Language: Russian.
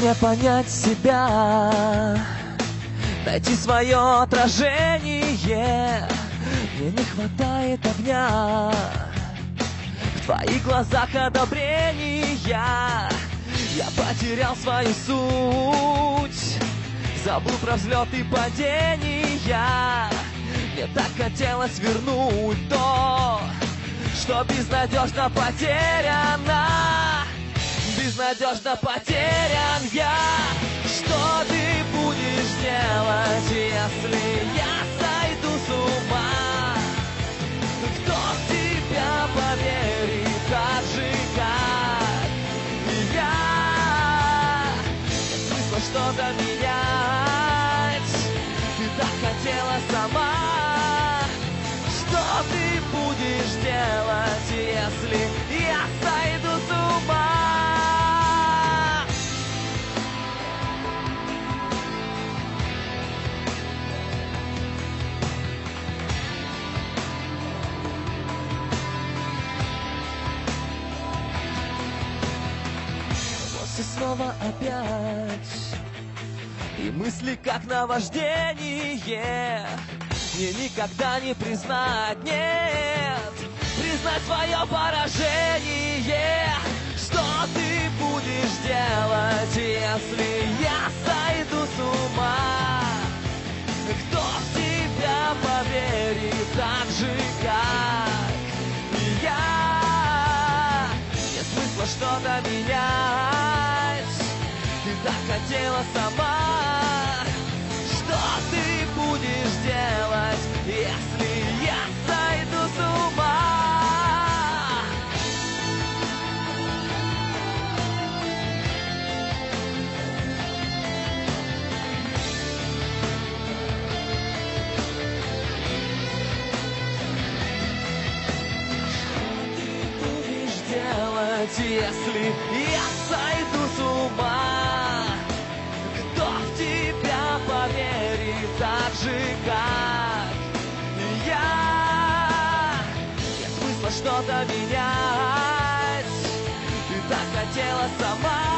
мне понять себя, найти свое отражение. Мне не хватает огня, в твоих глазах одобрения. Я потерял свою суть, забыл про взлет и падения. Мне так хотелось вернуть то, что безнадежно потеряно. Безнадежно потерян я. Что ты будешь делать, если я сойду с ума? Кто в тебя поверит так же, как и я? Нет смысла что-то менять, ты так хотела сама. Что ты будешь делать, если я сойду с ума? После снова опять, и мысли как наваждение. Мне никогда не признать, нет, признать свое поражение. Что ты будешь делать, если я сойду с ума? Кто в тебя поверит так же, как и я? Нет смысла что-то менять, ты так хотела сама. Что ты будешь делать, если я сойду с ума? Что ты будешь делать, если я сойду с ума? Кто в тебя поверит так же, как и я? Нет смысла что-то менять, ты так хотела сама.